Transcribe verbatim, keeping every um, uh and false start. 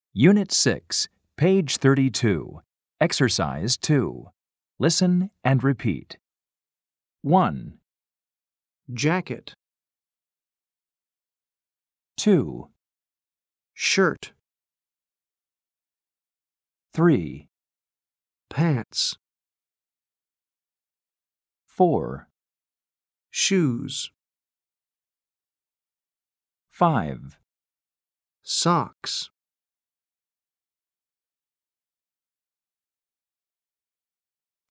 Unit six, page thirty-two. Exercise two. Listen and repeat. one, jacket, two, shirt, three, pants, four, shoes, five, socks.